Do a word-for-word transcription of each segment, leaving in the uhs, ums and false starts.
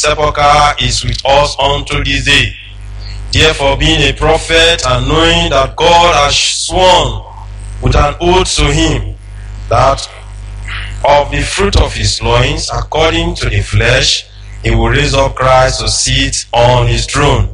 sepulchre is with us unto this day. Therefore, being a prophet, and knowing that God has sworn with an oath to him, that of the fruit of his loins, according to the flesh, he will raise up Christ to sit on his throne.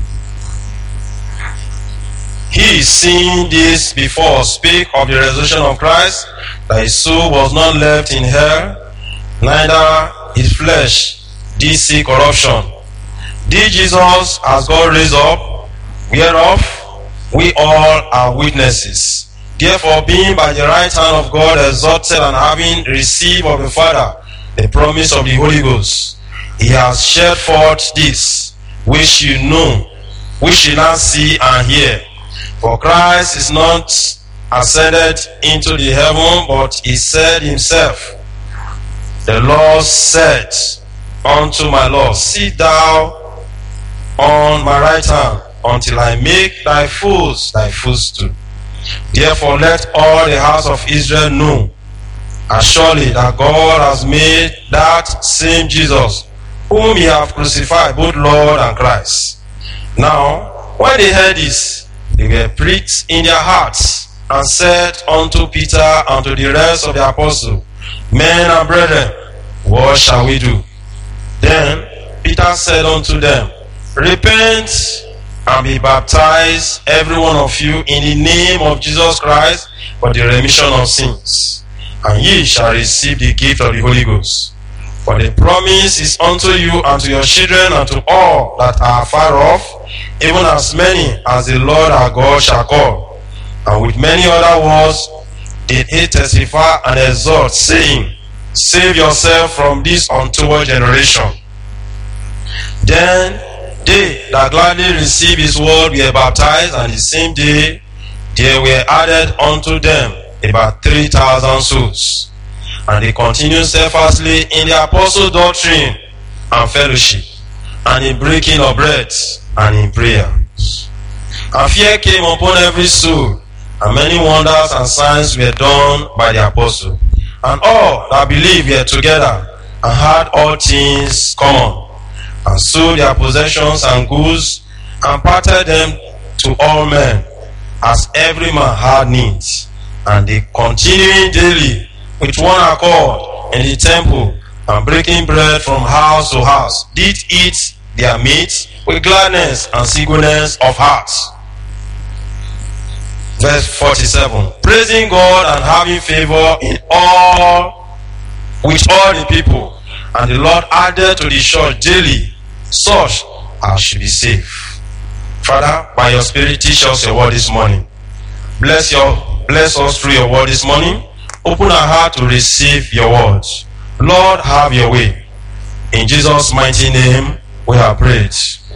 He, seeing this before, spake of the resurrection of Christ, that his soul was not left in hell, neither his flesh did see corruption. Did Jesus, as God raised up, whereof we all are witnesses. Therefore, being by the right hand of God exalted, and having received of the Father the promise of the Holy Ghost, he has shed forth this, which you know, which you now see and hear. For Christ is not ascended into the heaven, but he said himself, the Lord said unto my Lord, sit thou on my right hand, until I make thy foes thy footstool. Therefore let all the house of Israel know, as surely that God has made that same Jesus, whom ye have crucified, both Lord and Christ. Now, when they heard this, they were pricked in their hearts, and said unto Peter and to the rest of the apostles, Men and brethren, what shall we do? Then Peter said unto them, Repent and be baptized, every one of you, in the name of Jesus Christ, for the remission of sins, and ye shall receive the gift of the Holy Ghost. For the promise is unto you and to your children and to all that are far off, even as many as the Lord our God shall call. And with many other words did he testify and exhort, saying, Save yourself from this untoward generation. Then they that gladly received his word were baptized, and the same day there were added unto them about three thousand souls. And they continued steadfastly in the apostles' doctrine and fellowship, and in breaking of bread, and in prayers. And fear came upon every soul, and many wonders and signs were done by the apostles. And all that believed were together, and had all things common, and sold their possessions and goods, and parted them to all men, as every man had need. And they continuing daily with one accord in the temple, and breaking bread from house to house, did eat their meat with gladness and singleness of heart. Verse forty-seven. Praising God and having favor in all with all the people, and the Lord added to the church daily such as should be saved. Father, by your Spirit, teach us your word this morning. Bless your bless us through your word this morning. Open our heart to receive your words. Lord, have your way. In Jesus' mighty name, we have prayed.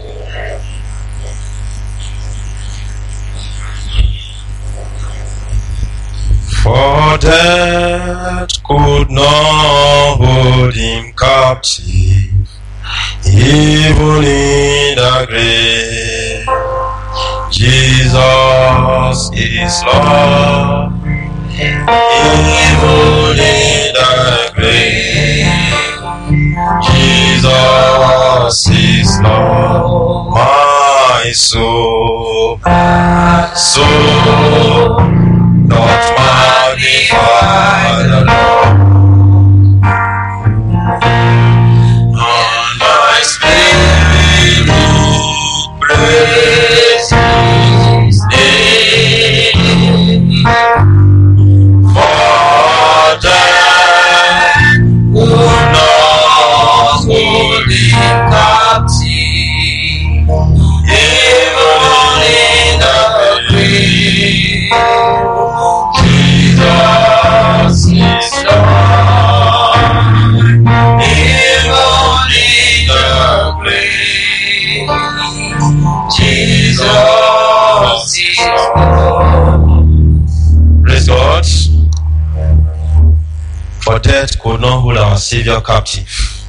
For death could not hold him captive, even in the grave. Jesus is Lord, even in the grave. Jesus is Lord, my soul, soul, not magnify the Lord. On my spirit will praise his name. For death would not hold him captive, even in the grave. Jesus is Lord, even in the grave. Jesus is Lord. Praise God. For death could not hold our Savior captive.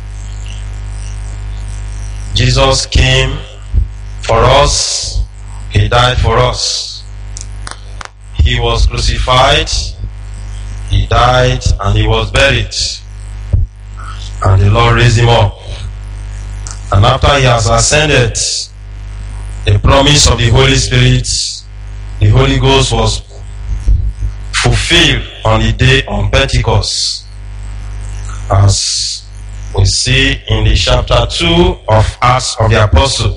Jesus came for us. He died for us. He was crucified. He died and he was buried. And the Lord raised him up. And after he has ascended, the promise of the Holy Spirit, the Holy Ghost, was fulfilled on the day of Pentecost, as we see in the chapter two of Acts of the Apostle.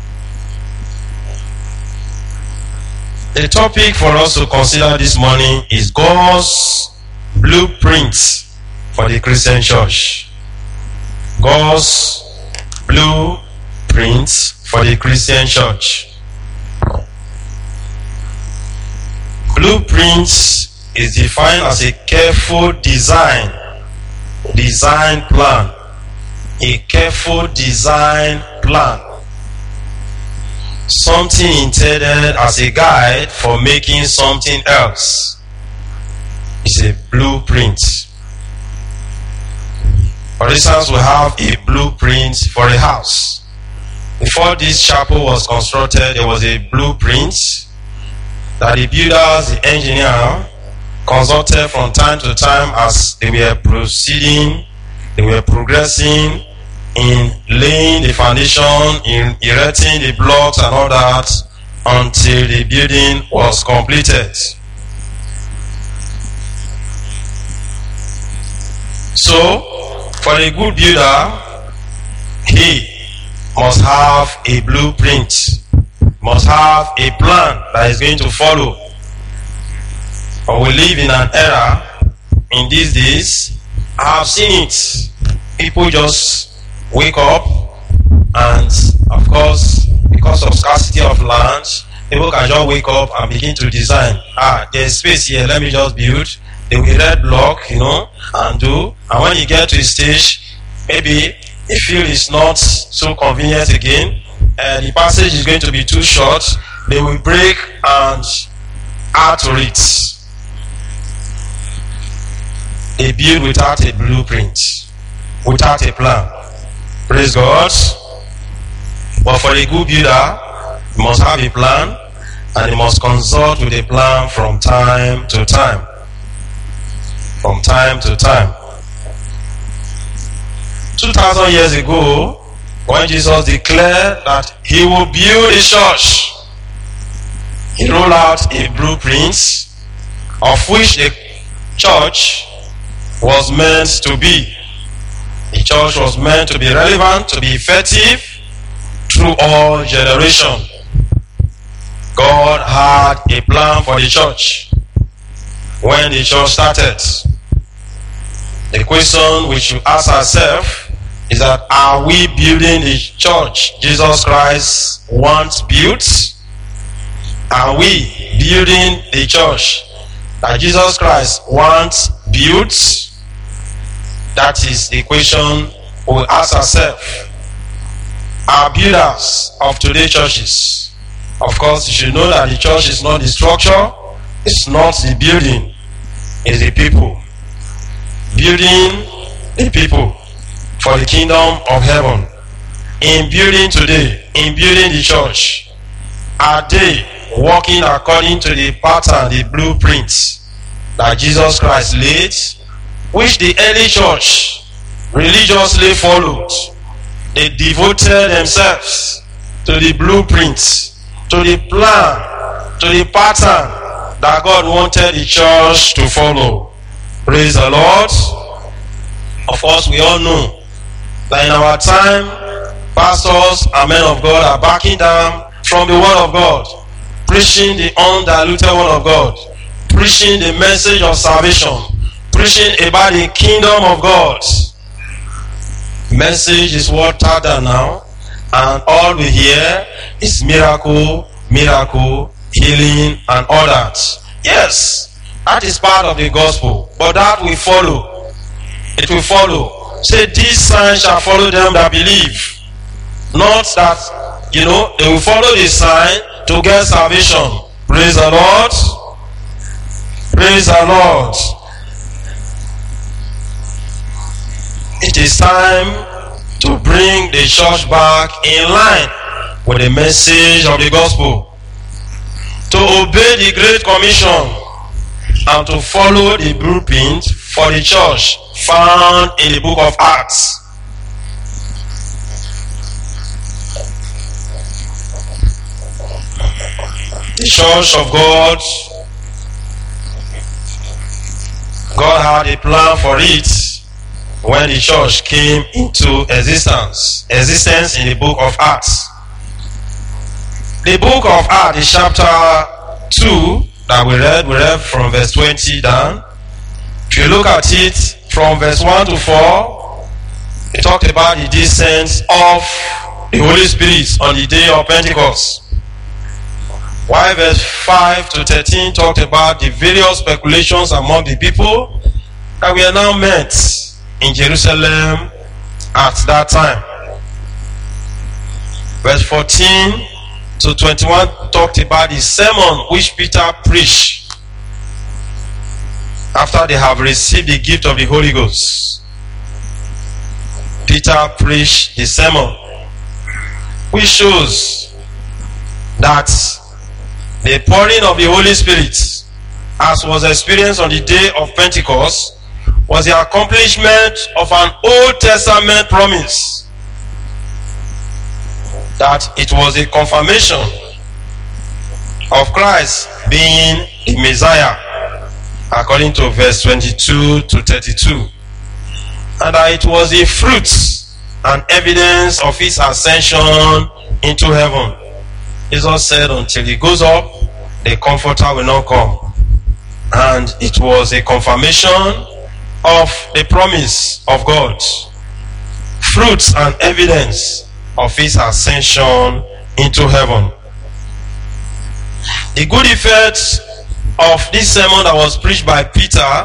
The topic for us to consider this morning is God's blueprint for the Christian church. God's blueprint for the Christian church. Blueprint is defined as a careful design, design plan. A careful design plan. Something intended as a guide for making something else. It's a blueprint. For instance, we have a blueprint for a house. Before this chapel was constructed, there was a blueprint that the builders, the engineer, consulted from time to time as they were proceeding, they were progressing in laying the foundation, in erecting the blocks and all that, until the building was completed. So, for a good builder, he must have a blueprint, must have a plan that is going to follow. But we live in an era, in these days, I have seen it. People just wake up, and of course, because of scarcity of land, people can just wake up and begin to design. Ah, there's space here, let me just build. They will red block, you know, and do. And when you get to a stage, maybe you feel it's not so convenient again, and the passage is going to be too short, they will break and add to it. They build without a blueprint, without a plan. Praise God. But for a good builder, he must have a plan, and he must consult with a plan from time to time. From time to time. Two thousand years ago, when Jesus declared that he will build a church, he rolled out a blueprint of which the church was meant to be. The church was meant to be relevant, to be effective through all generations. God had a plan for the church when the church started. The question we should ask ourselves is that, are we building the church Jesus Christ once built? Are we building the church that Jesus Christ once built? That is the question we ask ourselves. Our builders of today's churches, of course, you should know that the church is not the structure, it's not the building, it's the people. Building the people for the kingdom of heaven. In building today, in building the church, are they walking according to the pattern, the blueprints that Jesus Christ laid, which the early church religiously followed? They devoted themselves to the blueprints, to the plan, to the pattern that God wanted the church to follow. Praise the Lord. Of course, we all know that in our time, pastors and men of God are backing down from the word of God, preaching the undiluted word of God, preaching the message of salvation, preaching about the kingdom of God. Message is watered down now, and all we hear is miracle, miracle, healing, and all that. Yes, that is part of the gospel, but that will follow. It will follow. Say, these signs shall follow them that believe. Not that, you know, they will follow the sign to get salvation. Praise the Lord. Praise the Lord. It is time to bring the church back in line with the message of the gospel, to obey the Great Commission, and to follow the blueprint for the church found in the book of Acts. The church of God, God had a plan for it when the church came into existence. Existence in the book of Acts. The book of Acts is chapter two that we read. We read from verse twenty down. If you look at it from verse one to four, it talked about the descent of the Holy Spirit on the day of Pentecost. While verse five to thirteen talked about the various speculations among the people that were now met in Jerusalem at that time. Verse fourteen to twenty-one talked about the sermon which Peter preached after they have received the gift of the Holy Ghost. Peter preached the sermon, which shows that the pouring of the Holy Spirit, as was experienced on the day of Pentecost, was the accomplishment of an Old Testament promise. That it was a confirmation of Christ being the Messiah, according to verse twenty-two to thirty-two. And that it was the fruits and evidence of his ascension into heaven. Jesus said, until he goes up, the Comforter will not come. And it was a confirmation of the promise of God. Fruits and evidence of his ascension into heaven. The good effects of this sermon that was preached by Peter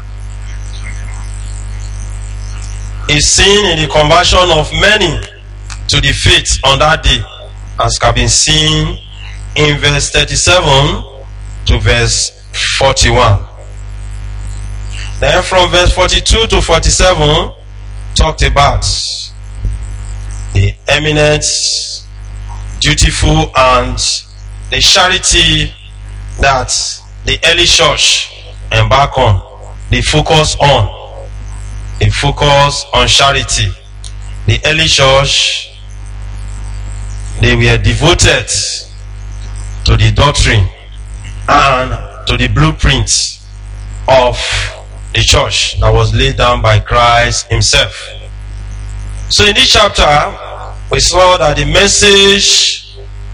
is seen in the conversion of many to the faith on that day, as can be seen in verse thirty-seven to verse forty-one. Then from verse forty-two to forty-seven talked about the eminent, dutiful, and the charity that the early church embarked on. The focus on. The focus on charity. The early church, they were devoted to the doctrine and to the blueprint of the church that was laid down by Christ himself. So in this chapter, we saw that the message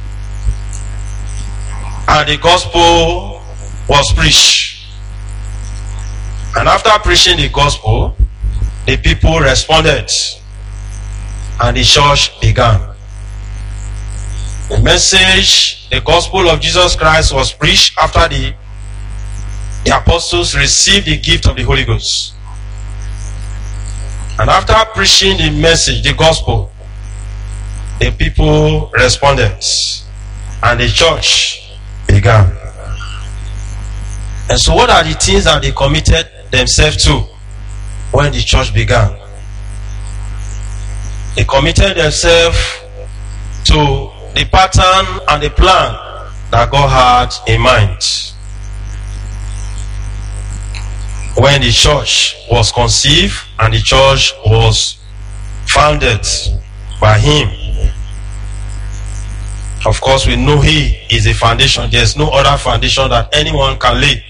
and the gospel was preached. And after preaching the gospel, the people responded and the church began. The message, the gospel of Jesus Christ was preached after the, the apostles received the gift of the Holy Ghost. And after preaching the message, the gospel, the people responded and the church began. And so what are the things that they committed themselves to when the church began? They committed themselves to the pattern and the plan that God had in mind. When the church was conceived and the church was founded by him. Of course, we know he is a foundation. There's no other foundation that anyone can lay.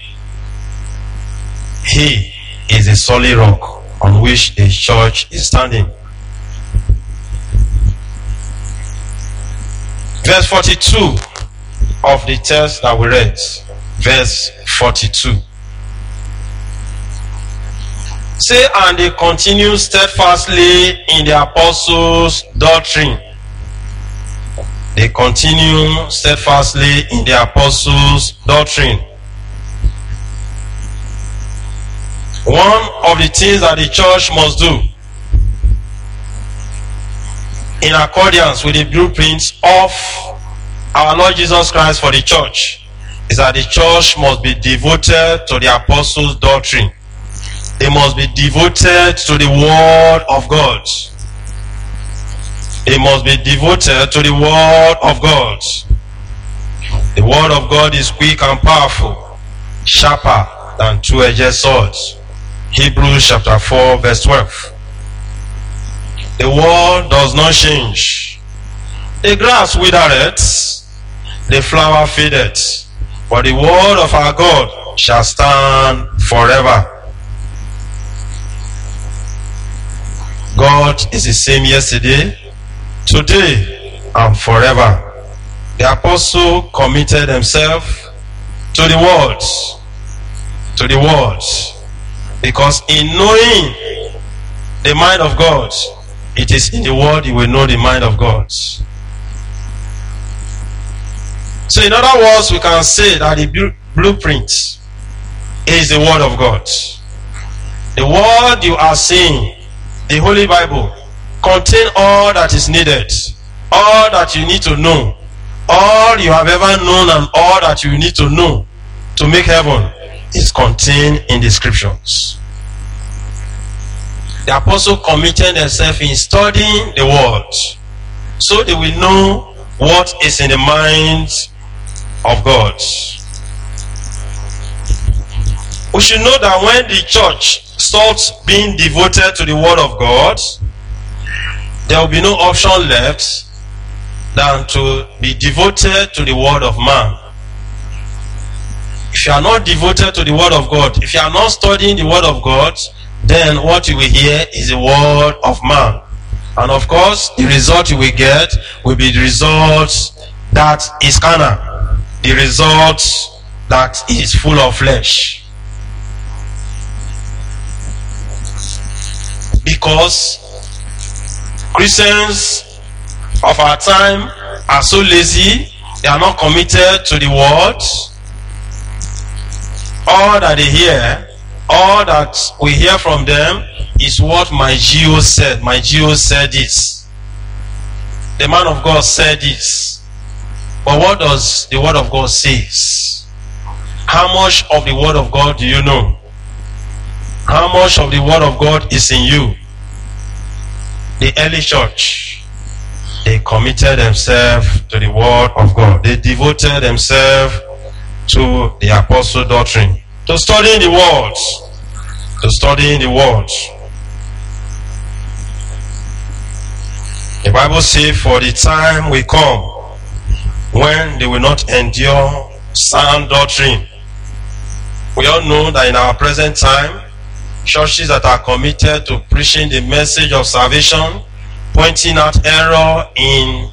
He is a solid rock on which the church is standing. Verse forty-two of the text that we read. Verse forty-two. Say, and they continue steadfastly in the apostles' doctrine. They continue steadfastly in the apostles' doctrine. One of the things that the church must do, in accordance with the blueprints of our Lord Jesus Christ for the church, is that the church must be devoted to the apostles' doctrine. They must be devoted to the word of God. They must be devoted to the word of God. The word of God is quick and powerful, sharper than two-edged swords. Hebrews chapter four verse twelve. The word does not change. The grass withereth, the flower fadeth, but the word of our God shall stand forever. God is the same yesterday, today, and forever. The apostle committed himself to the word, to the word, because in knowing the mind of God, it is in the word you will know the mind of God. So in other words, we can say that the blueprint is the word of God. The word you are seeing, the Holy Bible, contain all that is needed, all that you need to know, all you have ever known and all that you need to know to make heaven is contained in the scriptures. The apostle committed himself in studying the word, so they will know what is in the mind of God. We should know that when the church stops being devoted to the word of God, there will be no option left than to be devoted to the word of man. If you are not devoted to the word of God, if you are not studying the word of God, then what you will hear is the word of man. And of course, the result you will get will be the result that is carnal, the result that is full of flesh. Because Christians of our time are so lazy, they are not committed to the word. All that they hear, all that we hear from them is what my Geo said. My Geo said this. The man of God said this. But what does the word of God say? How much of the word of God do you know? How much of the word of God is in you? The early church, they committed themselves to the word of God. They devoted themselves to the apostle doctrine, to studying the word, to studying the word. The Bible says, for the time will come when they will not endure sound doctrine. We all know that in our present time, churches that are committed to preaching the message of salvation, pointing out error in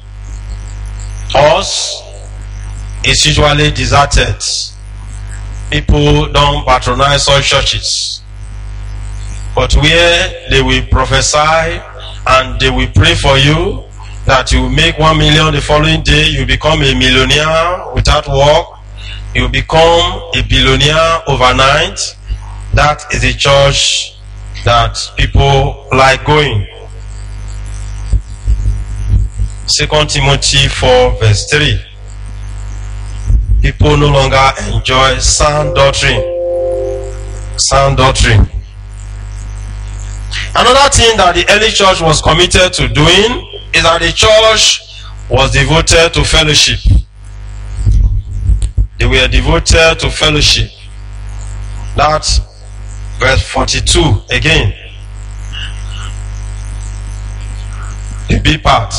us, is usually deserted. People don't patronize such churches. But where they will prophesy and they will pray for you that you make one million the following day, you become a millionaire without work, you become a billionaire overnight, that is a church that people like going. Second Timothy four verse three. People no longer enjoy sound doctrine. Sound doctrine. Another thing that the early church was committed to doing is that the church was devoted to fellowship. They were devoted to fellowship. That's verse forty-two again. The B part.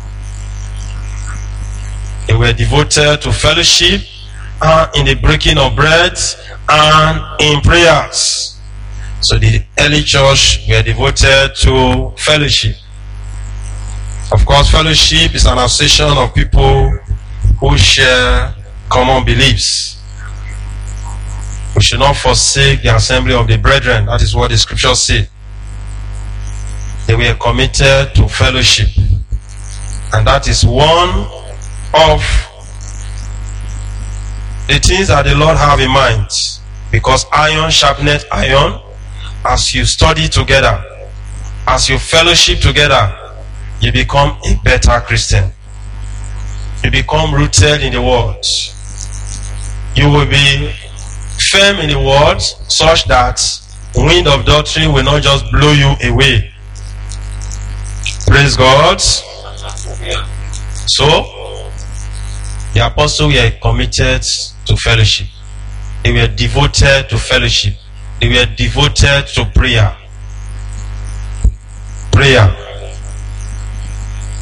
They were devoted to fellowship and in the breaking of bread and in prayers. So the early church were devoted to fellowship. Of course, fellowship is an association of people who share common beliefs. We should not forsake the assembly of the brethren. That is what the scriptures say. They were committed to fellowship. And that is one of the things that the Lord have in mind. Because iron sharpeneth iron. As you study together, as you fellowship together, you become a better Christian. You become rooted in the word. You will be firm in the word such that wind of doctrine will not just blow you away. Praise God. So, the apostles were committed to fellowship. They were devoted to fellowship. They were devoted to prayer. Prayer.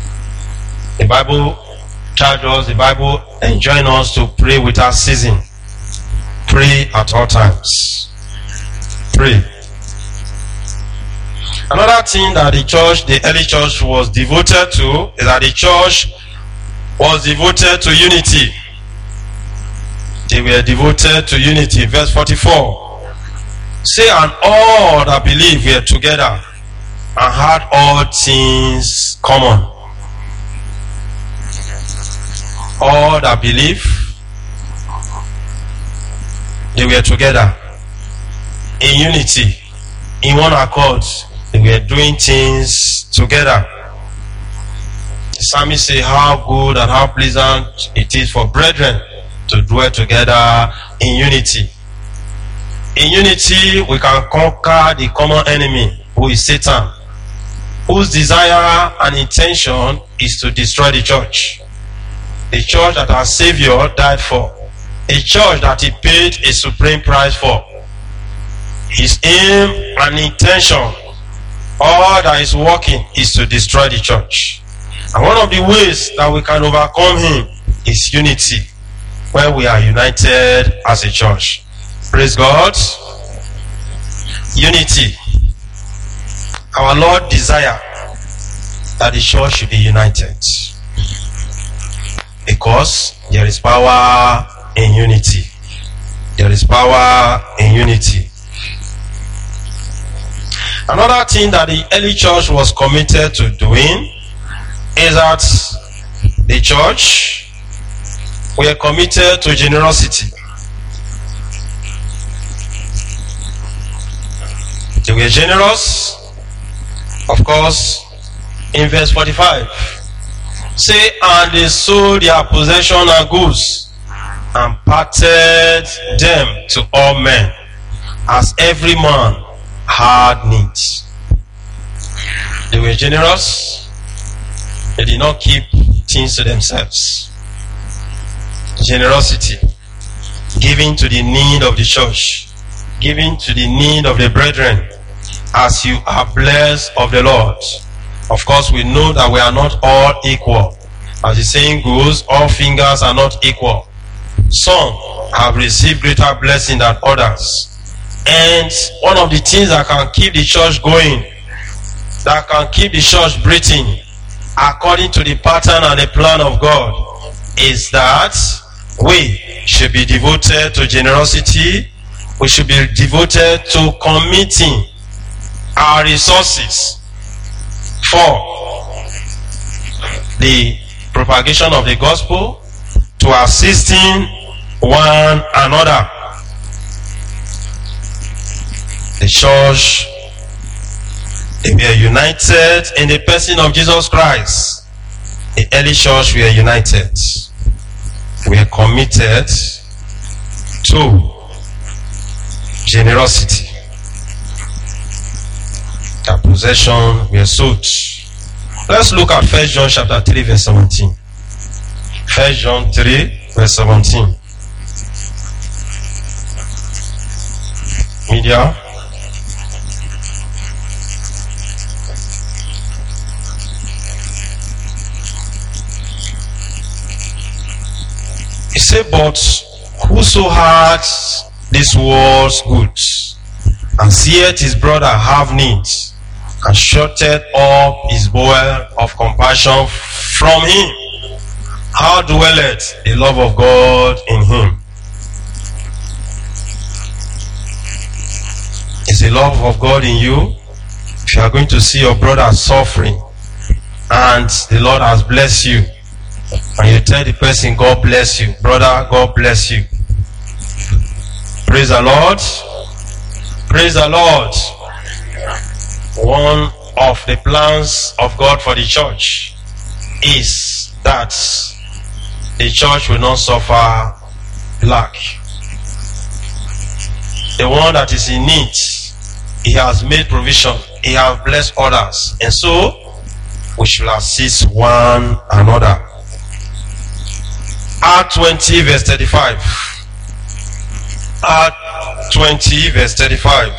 The Bible charges us, the Bible enjoins us to pray without ceasing. Pray at all times. Pray. Another thing that the church, the early church was devoted to is that the church was devoted to unity. They were devoted to unity. Verse forty-four. Say, and all that believe were together and had all things common. All that believe, they were together in unity, in one accord. They were doing things together. The psalmist says, how good and how pleasant it is for brethren to dwell together in unity. In unity, we can conquer the common enemy, who is Satan, whose desire and intention is to destroy the church. The church that our Savior died for. A church that he paid a supreme price for. His aim and intention, all that is working, is to destroy the church. And one of the ways that we can overcome him is unity, when we are united as a church. Praise God. Unity. Our Lord desire that the church should be united, because there is power in unity. There is power in unity. Another thing that the early church was committed to doing is that the church were committed to generosity. They were generous, of course. In verse forty-five, say, and they sold their possession and goods and parted them to all men, as every man had need. They were generous. They did not keep things to themselves. Generosity, giving to the need of the church, giving to the need of the brethren, as you are blessed of the Lord. Of course, we know that we are not all equal. As the saying goes, all fingers are not equal. Some have received greater blessing than others. And one of the things that can keep the church going, that can keep the church breathing, according to the pattern and the plan of God, is that we should be devoted to generosity. We should be devoted to committing our resources for the propagation of the gospel, to assisting one another. The church, they were united in the person of Jesus Christ. The early church were united. We are committed to generosity. Their possession were sold. Let's look at First John chapter three verse seventeen. First John three verse seventeen. Media. He said, but whoso had this world's goods, and seeth his brother have need, and shutteth up his bowel of compassion from him, how dwelleth the love of God in him? Is the love of God in you? If you are going to see your brother suffering, and the Lord has blessed you, and you tell the person, God bless you, brother, God bless you. Praise the Lord. Praise the Lord. One of the plans of God for the church is that the church will not suffer lack. The one that is in need, he has made provision, he has blessed others, and so we should assist one another. Acts twenty verse thirty-five. Acts twenty verse thirty-five.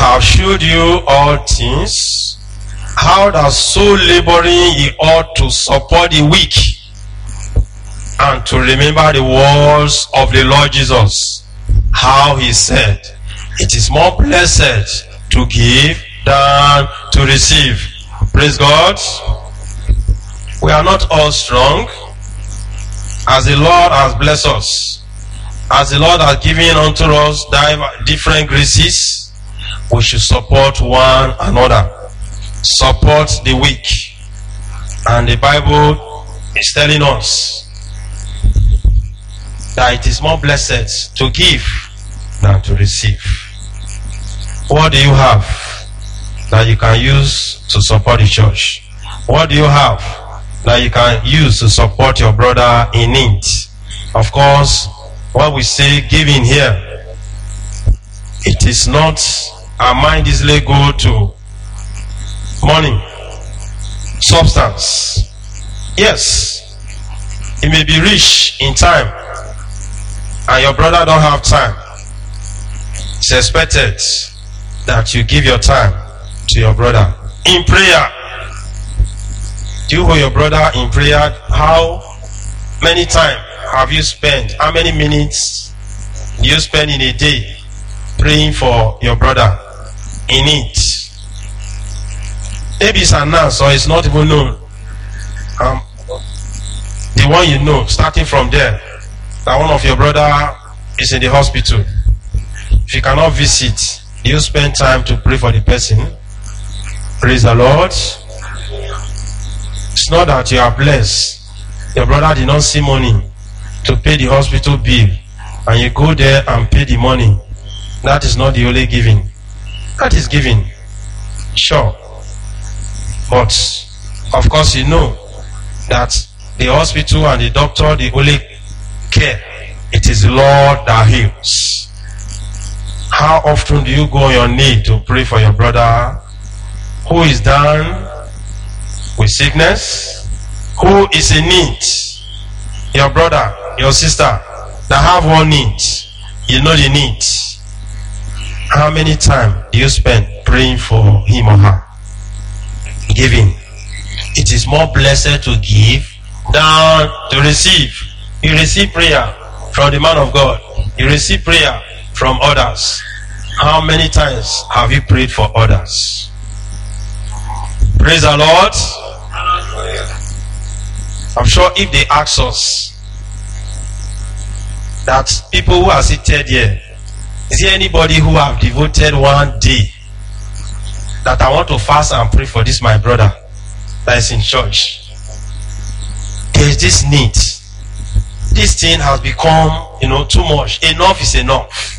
have showed you all things, how that so laboring ye ought to support the weak, and to remember the words of the Lord Jesus, how he said, it is more blessed to give than to receive. Praise God. We are not all strong. As the Lord has blessed us, as the Lord has given unto us different graces, we should support one another. Support the weak. And the Bible is telling us that it is more blessed to give than to receive. What do you have that you can use to support the church? What do you have that you can use to support your brother in need? Of course, what we say giving here, it is not, our mind easily go to money, substance. Yes, it may be rich in time and your brother don't have time. It's expected that you give your time to your brother in prayer. Do you hold your brother in prayer? How many times have you spent, how many minutes do you spend in a day praying for your brother in it? Maybe it's announced or it's not even known. Um, the one you know, starting from there, that one of your brother is in the hospital. If you cannot visit, you spend time to pray for the person. Praise the Lord. It's not that you are blessed. Your brother did not see money to pay the hospital bill and you go there and pay the money. That is not the only giving. That is giving. Sure. But of course you know that the hospital and the doctor, the only care, it is the Lord that heals. How often do you go on your knee to pray for your brother who is down with sickness, who is in need? Your brother, your sister that have one need, you know the need. How many times do you spend praying for him or her? Giving. It is more blessed to give than to receive. You receive prayer from the man of God. You receive prayer from others. How many times have you prayed for others? Praise the Lord. I'm sure if they ask us that people who are seated here, is there anybody who have devoted one day that I want to fast and pray for this my brother that is in church? There is this need. This thing has become, you know, too much. Enough is enough.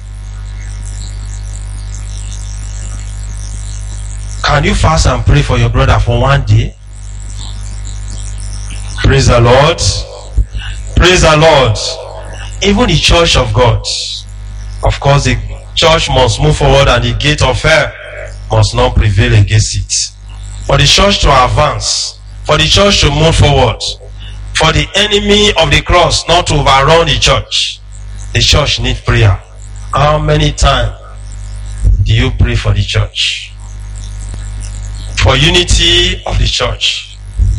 Can you fast and pray for your brother for one day? Praise the Lord. Praise the Lord. Even the church of God, of course the church must move forward and the gate of hell must not prevail against it. For the church to advance, for the church to move forward, for the enemy of the cross not to overrun the church, the church needs prayer. How many times do you pray for the church? For unity of the church.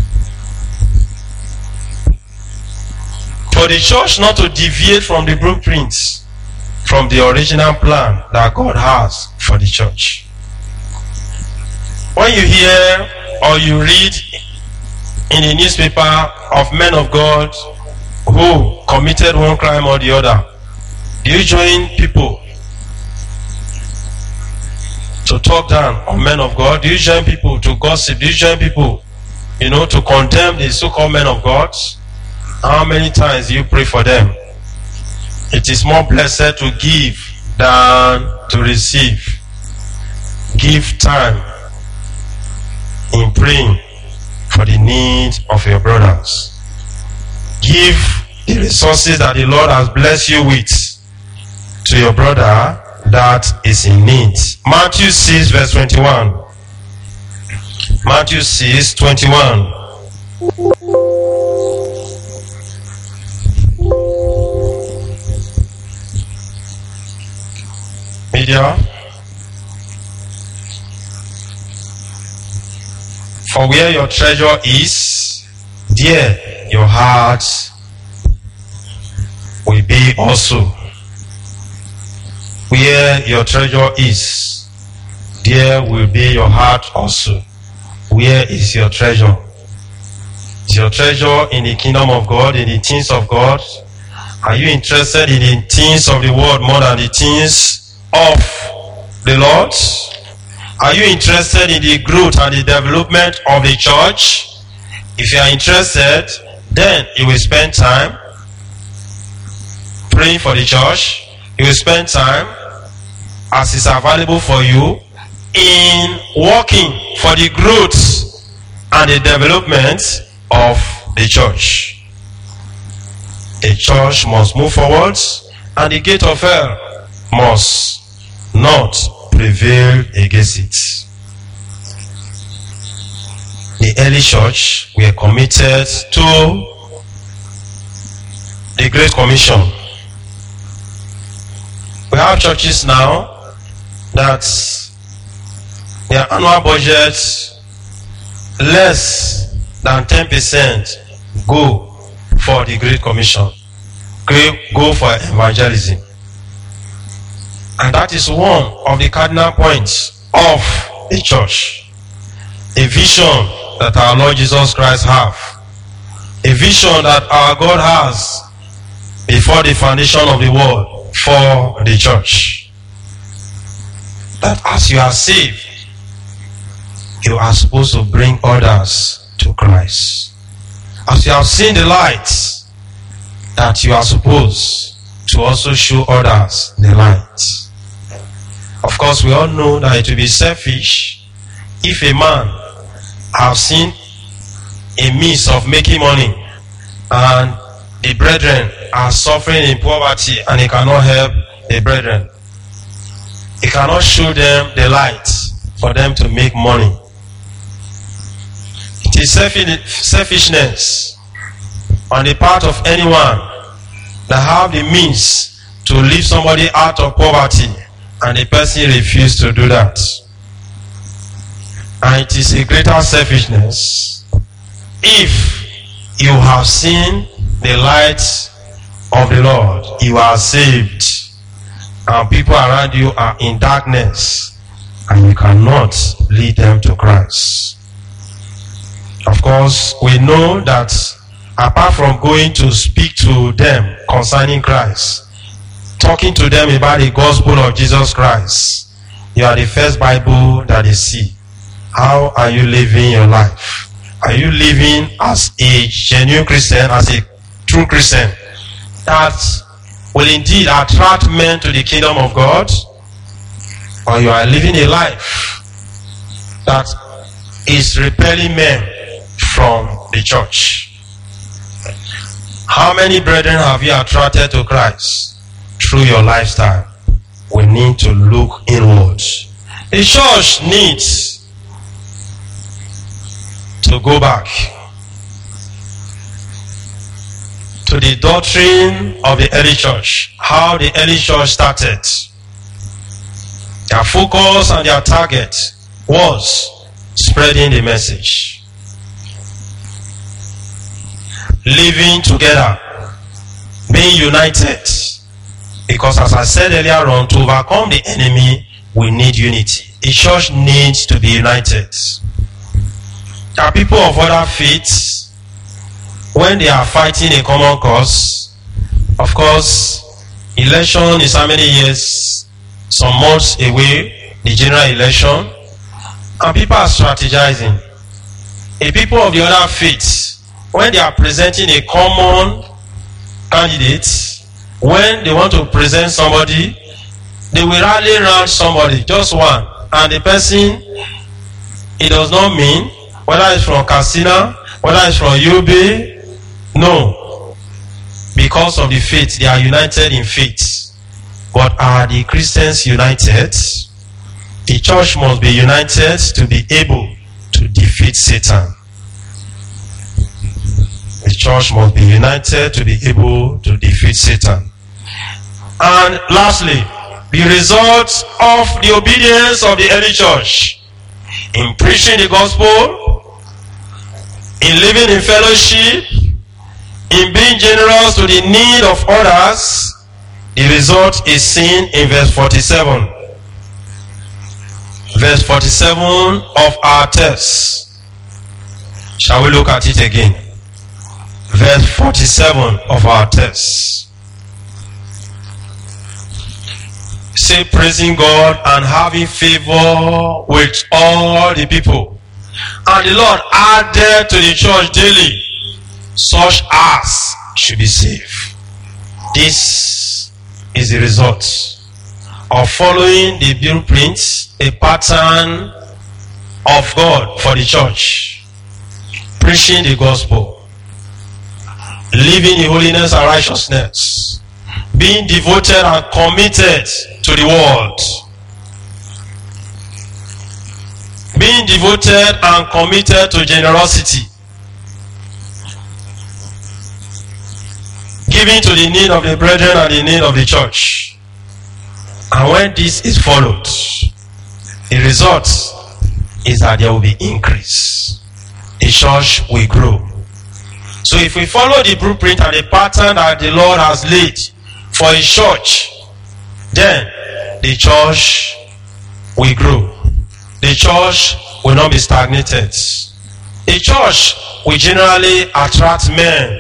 For the church not to deviate from the blueprints, from the original plan that God has for the church. When you hear or you read in the newspaper of men of God who committed one crime or the other, do you join people to talk down on men of God? Do you join people to gossip? Do you join people, you know, to condemn the so-called men of God? How many times do you pray for them? It is more blessed to give than to receive. Give time in praying for the needs of your brothers. Give the resources that the Lord has blessed you with to your brother that is in need. Matthew six verse twenty-one. Matthew six twenty-one. Media. For where your treasure is, there your heart will be also. Where your treasure is, there will be your heart also. Where is your treasure? Is your treasure in the kingdom of God, in the things of God? Are you interested in the things of the world more than the things of the Lord? Are you interested in the growth and the development of the church? If you are interested, then you will spend time praying for the church. You will spend time, as is available for you, in working for the growth and the development of the church. The church must move forward, and the gate of hell must not prevail against it. The early church were committed to the Great Commission. We have churches now that their annual budget less than ten percent go for the Great Commission, go for evangelism. And that is one of the cardinal points of the church. A vision that our Lord Jesus Christ have. A vision that our God has before the foundation of the world for the church. That as you are saved, you are supposed to bring others to Christ. As you have seen the light, that you are supposed to also show others the light. Of course, we all know that it will be selfish if a man has seen a means of making money and the brethren are suffering in poverty and he cannot help the brethren. He cannot show them the light for them to make money. It is selfishness on the part of anyone that have the means to lift somebody out of poverty and the person refuses to do that. And it is a greater selfishness if you have seen the light of the Lord, you are saved, and people around you are in darkness, and you cannot lead them to Christ. Of course, we know that apart from going to speak to them concerning Christ, talking to them about the gospel of Jesus Christ, you are the first Bible that they see. How are you living your life? Are you living as a genuine Christian, as a true Christian that will indeed attract men to the kingdom of God? Or you are living a life that is repelling men from the church? How many brethren have you attracted to Christ through your lifestyle? We need to look inwards. The church needs to go back to the doctrine of the early church, how the early church started. Their focus and their target was spreading the message, living together, being united. Because as I said earlier on, to overcome the enemy, we need unity. A church needs to be united. There are people of other faiths, when they are fighting a common cause, of course, election is how many years, some months away, the general election, and people are strategizing. A people of the other faiths, when they are presenting a common candidate, when they want to present somebody, they will rally around somebody, just one, and the person, it does not mean whether it's from Katsina, whether it's from U B, no. Because of the faith, they are united in faith. But are the Christians united? The church must be united to be able to defeat Satan. The church must be united to be able to defeat Satan. And lastly, the result of the obedience of the early church in preaching the gospel in living in fellowship, in being generous to the need of others, the result is seen in verse forty-seven. Verse forty-seven of our text. Shall we look at it again? Verse forty-seven of our text. Say, praising God and having favor with all the people. And the Lord added to the church daily such as should be saved. This is the result of following the blueprint, a pattern of God for the church. Preaching the gospel, living in holiness and righteousness, being devoted and committed to the world. Being devoted and committed to generosity. Giving to the need of the brethren and the need of the church. And when this is followed, the result is that there will be increase. The church will grow. So if we follow the blueprint and the pattern that the Lord has laid for a church, then the church will grow. The church will not be stagnated. The church will generally attract men.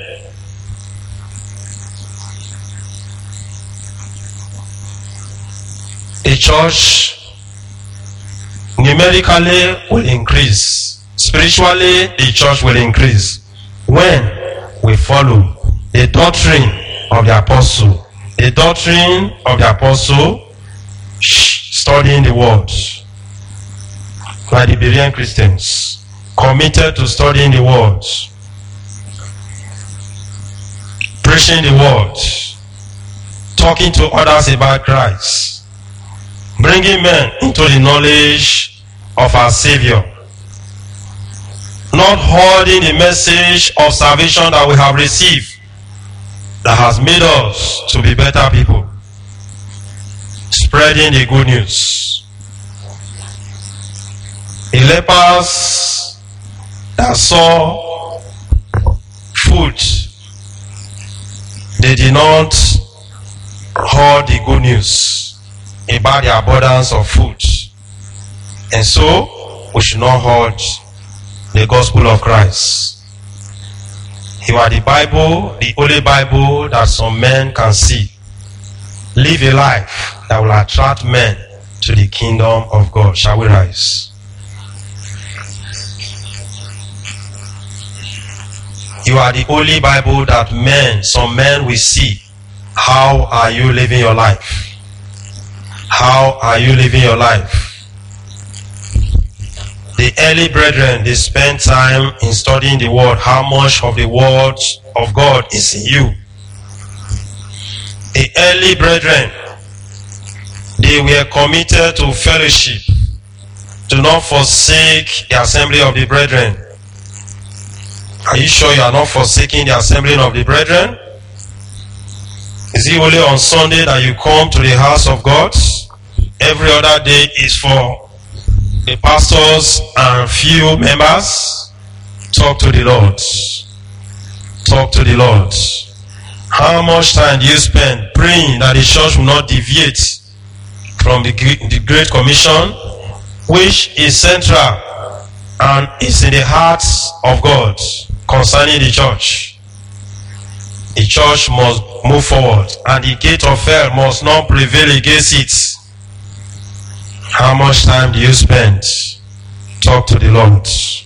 The church numerically will increase. Spiritually, the church will increase when we follow the doctrine of the apostle. The doctrine of the apostle, studying the word. Like the Berean Christians, committed to studying the word, preaching the word, talking to others about Christ, bringing men into the knowledge of our Savior, not holding the message of salvation that we have received, that has made us to be better people, spreading the good news. The lepers that saw food, they did not hold the good news about the abundance of food. And so, we should not hold the gospel of Christ. You are the Bible, the only Bible that some men can see. Live a life that will attract men to the kingdom of God. Shall we rise? You are the only Bible that men, some men will see. How are you living your life? How are you living your life? The early brethren, they spend time in studying the word. How much of the word of God is in you? The early brethren, they were committed to fellowship. Do not forsake the assembly of the brethren. Are you sure you are not forsaking the assembling of the brethren? Is it only on Sunday that you come to the house of God? Every other day is for the pastors and few members? Talk to the Lord. Talk to the Lord. How much time do you spend praying that the church will not deviate from the, the Great Commission, which is central and is in the hearts of God concerning the church? The church must move forward, and the gate of hell must not prevail against it. How much time do you spend? Talk to the Lord.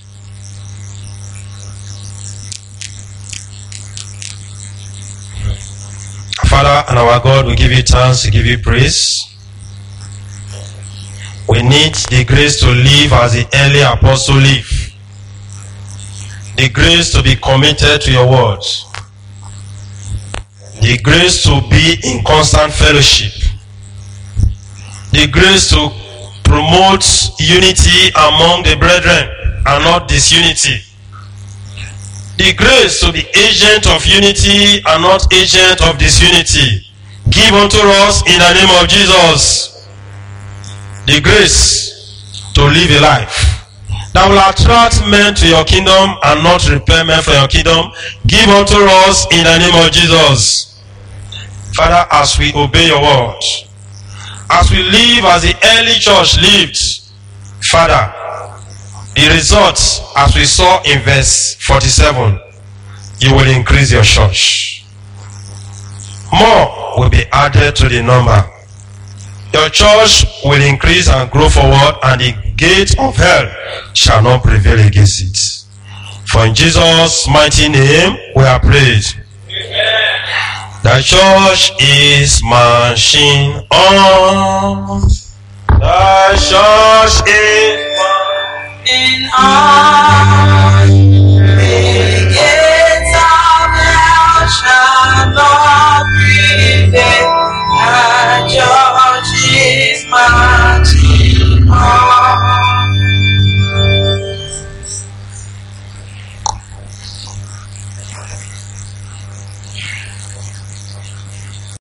Father and our God, we give you thanks, we give you praise. We need the grace to live as the early apostle lived. The grace to be committed to your word. The grace to be in constant fellowship. The grace to promote unity among the brethren and not disunity. The grace to be agent of unity and not agent of disunity. Give unto us in the name of Jesus the grace to live a life that will attract men to your kingdom and not repel men from your kingdom, give unto us in the name of Jesus. Father, as we obey your word, as we live as the early church lived, Father, the results, as we saw in verse forty-seven, you will increase your church. More will be added to the number. Your church will increase and grow forward, and the gate of hell shall not prevail against it. For in Jesus' mighty name we are prayed. Amen. The church is marching on. The church is marching on. The gates of hell shall not prevail. The church is marching on.